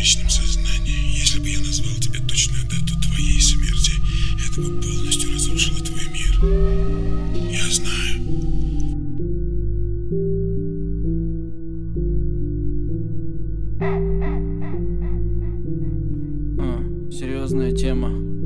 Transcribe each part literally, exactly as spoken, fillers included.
личном сознании. Если бы я назвал тебе точную дату твоей смерти, это бы полностью разрушило твой мир. Я знаю. А, серьезная тема.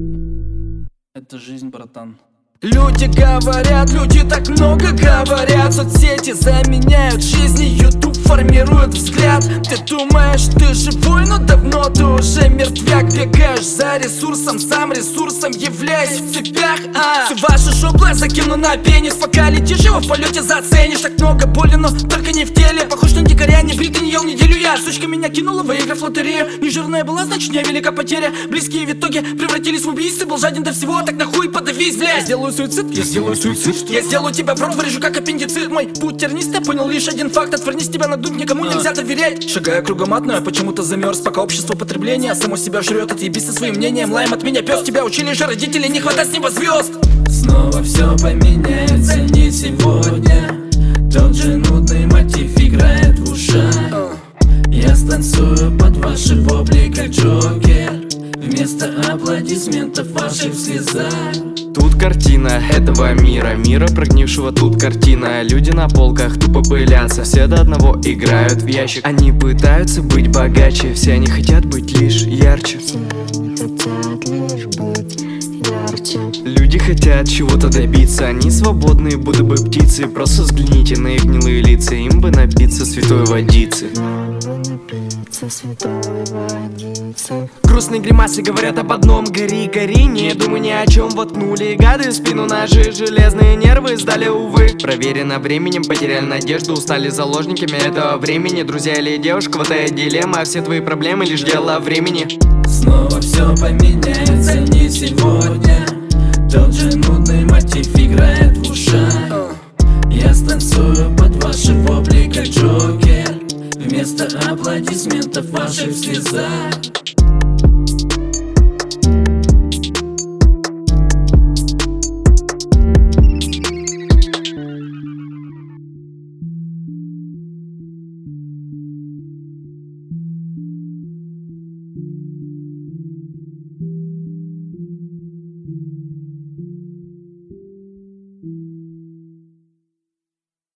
Это жизнь, братан. Люди говорят, люди так много говорят. Соцсети заменяют жизни, YouTube формирует взгляд. Ты думаешь, ты живой, но давно ты уже мертвяк. Бегаешь за ресурсом, сам ресурсом являясь в цепях. а Всю вашу шоблу я закину на пенис. Пока летишь, его в полете заценишь. Так много боли, но только не в теле. Похож на дикаря, не бритый, не ел неделю я. Сучка меня кинула, выиграв лотерею. Не жирная была, значит не велика потеря. Близкие в итоге превратились в убийцы. Был жаден до всего, так нахуй подавись, блядь. Сделаю суицид, я сделаю суицид. Я сделаю тебя в рот, вырежу как аппендицит. Мой путь тернистый, понял лишь один факт. Отвернись, тебя надуть, никому нельзя доверять. Шагая кругоматную, почему-то замерз. Пока общество потребления само себя жрет. Отъебись со своим мнением, лаем от меня пес. Тебя учили же родители, не хватать с неба звезд. Снова все поменяется не сегодня. Тот же нудный мотив играет в ушах. Я станцую под ваши вопли, как Джокер. Вместо аплодисментов ваших слезах. Тут картина этого мира, мира прогнившего, тут картина. Люди на полках тупо пылятся, все до одного играют в ящик. Они пытаются быть богаче, все они хотят быть лишь ярче. Все они хотят лишь быть ярче. Люди хотят чего-то добиться, они свободные, будто бы птицы. Просто взгляните на их гнилые лица, им бы напиться святой водицы. Нам бы напиться святой водицы. Грустные гримасы говорят об одном: гори, гори, не думай ни о чем. Воткнули гады в спину ножи, железные нервы сдали, увы. Проверено временем, потеряли надежду, устали заложниками этого времени. Друзья или девушка, вот эта дилемма, а все твои проблемы лишь дело времени. Снова все поменяется не сегодня. Тот же нудный мотив играет в ушах. Я станцую под ваши вопли, как Джокер. Вместо аплодисментов ваших слезах.